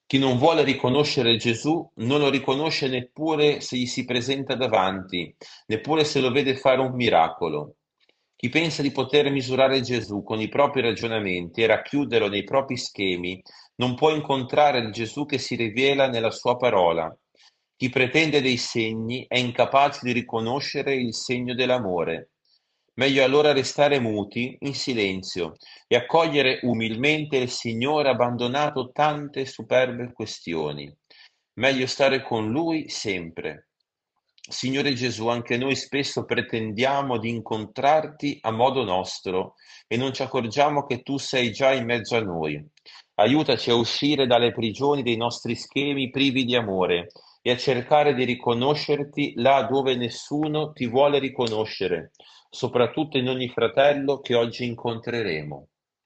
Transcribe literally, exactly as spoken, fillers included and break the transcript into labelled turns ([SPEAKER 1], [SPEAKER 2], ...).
[SPEAKER 1] Chi non vuole riconoscere Gesù non lo riconosce neppure se gli si presenta davanti, neppure se lo vede fare un miracolo. Chi pensa di poter misurare Gesù con i propri ragionamenti e racchiuderlo nei propri schemi, non può incontrare il Gesù che si rivela nella sua parola. Chi pretende dei segni è incapace di riconoscere il segno dell'amore. Meglio allora restare muti, in silenzio, e accogliere umilmente il Signore abbandonato tante superbe questioni. Meglio stare con Lui sempre. Signore Gesù, anche noi spesso pretendiamo di incontrarti a modo nostro e non ci accorgiamo che tu sei già in mezzo a noi. Aiutaci a uscire dalle prigioni dei nostri schemi privi di amore e a cercare di riconoscerti là dove nessuno ti vuole riconoscere, soprattutto in ogni fratello che oggi incontreremo.